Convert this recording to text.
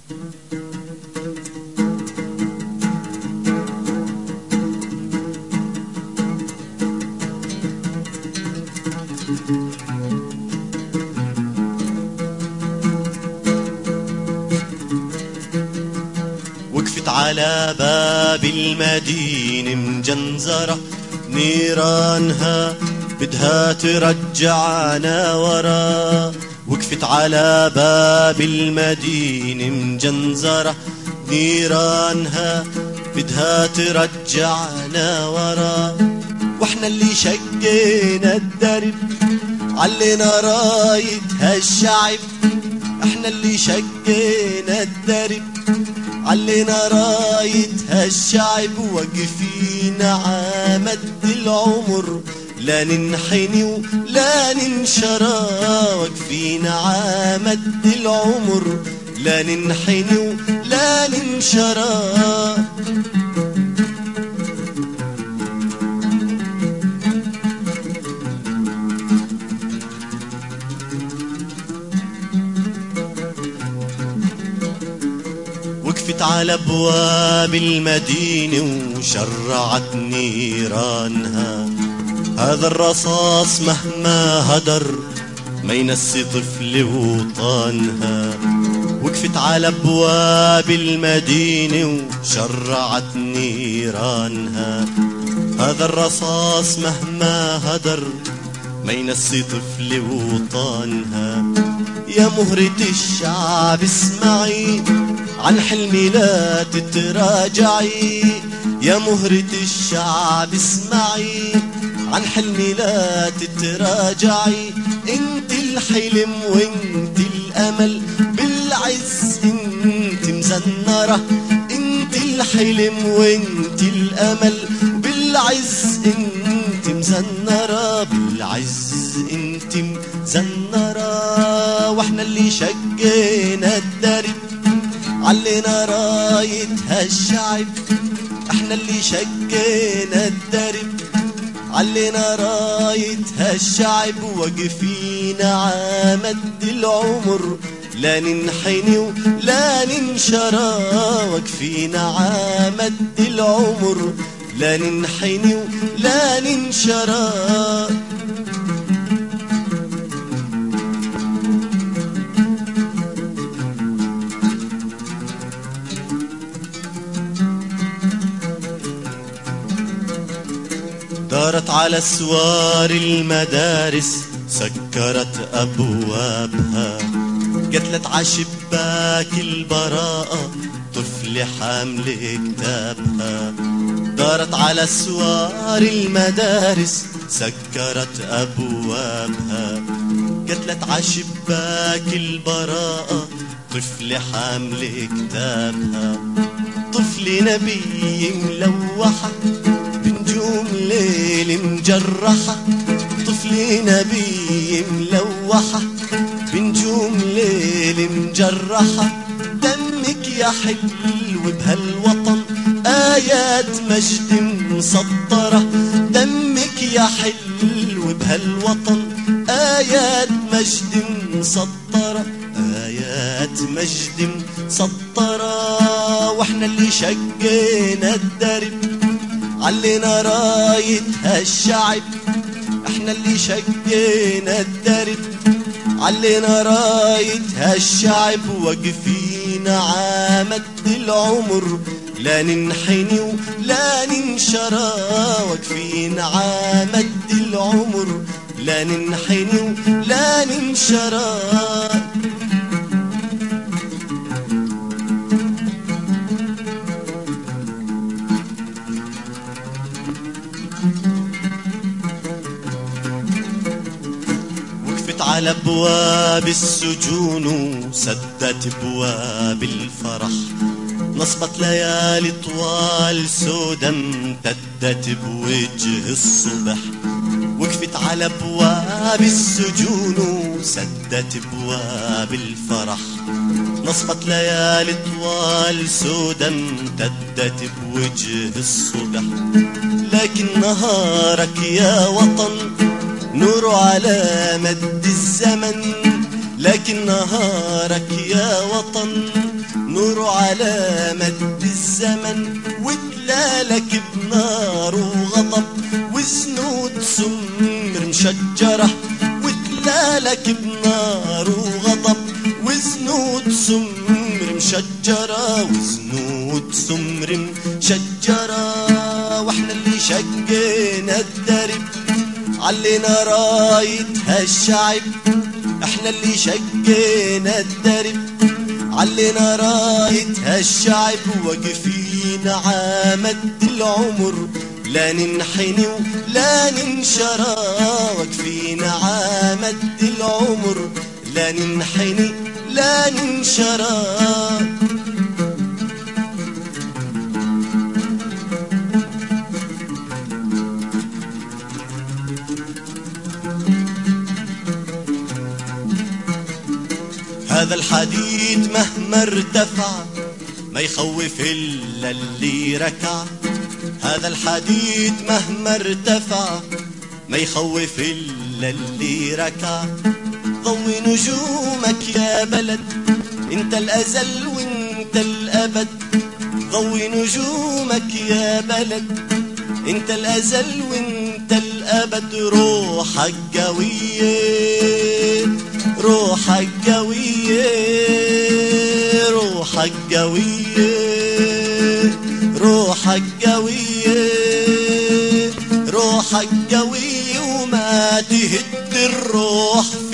وقفت على باب المدينة مجنزرة، نيرانها بدها ترجعنا ورا. وقفت على باب المدينة مجنزرة، نيرانها بدها ترجعنا ورا. واحنا اللي شقينا الدرب علينا راية هالشعب، احنا اللي شقينا الدرب علينا راية هالشعب. واقفين عمد العمر لا ننحني ولا ننشرى، واقفين عمد العمر لا ننحني ولا ننشرى. وقفت على ابواب المدينة وشرعت نيرانها، هذا الرصاص مهما هدر ما ينسي طفل وطنها. وقفت على ابواب المدينة وشرعت نيرانها، هذا الرصاص مهما هدر ما ينسي طفل وطنها. يا مهرة الشعب اسمعي عن حلمي لا تتراجعي، يا مهرة الشعب اسمعي عن حلمي لا تتراجعي. انت الحلم وانت الامل بالعز انت مزنرة، انت الحلم وانت الامل بالعز انت مزنرة، بالعز انت مزنرة. واحنا اللي شقينا الدرب علينا راية هالشعب، احنا اللي شقينا الدرب علينا راية هالشعب. واقفين عمد العمر لا ننحني ولا ننشرى، واقفين عمد العمر لا ننحني ولا ننشرى. دارت على سوار المدارس سكرت أبوابها، قتلت عشباك البراءة طفل حامل كتابها. دارت على سوار المدارس سكرت أبوابها، قتلت عشباك البراءة طفل حامل كتابها. طفل نبي ملوحة بنجوم ليل مجرحة، طفل نبي ملوحة بنجوم ليل مجرحة. دمك يا حلو بهالوطن آيات مجد مسطرة، دمك يا حلو بهالوطن آيات مجد مسطرة، آيات مجد مسطرة. واحنا اللي شقينا الدرب علينا راية هالشعب، احنا اللي شقينا الدرب علينا راية هالشعب. واقفين عمد العمر لا ننحني ولا ننشرى، واقفين عمد العمر لا ننحني ولا ننشرى. على ابواب السجون وسدت ابواب الفرح، نصبت ليالي طوال سودا امتدت بوجه الصبح. وقفت على ابواب السجون وسدت ابواب الفرح، نصبت ليالي طوال سودا امتدت بوجه الصبح. لكن نهارك يا وطن نور على مد الزمن، لكن نهارك يا وطن نور على مد الزمن وتلالك بنار وغضب وزنود سمر مشجرة وتلالك بنار وغضب وزنود سمر مشجرة وزنود سمر مشجرة واحنا اللي شقينا الدرب علينا رايتها الشعب احنا اللي شقينا الدرب علينا رايتها الشعب واقفين عامد العمر لا ننحني ولا ننشرى واقفين عامد العمر لا ننحني لا ننشرى هذا الحديد مهما ارتفع ما يخوف إلا اللي ركع هذا الحديد مهما ارتفع ما يخوف إلا اللي ركع ضوي نجومك يا بلد انت الأزل وانت الأبد ضوي نجومك يا بلد انت الأزل وانت الأبد روحك قوية روحك قوية روحك قوية روحك قوية روحك قوية وما تهد الروح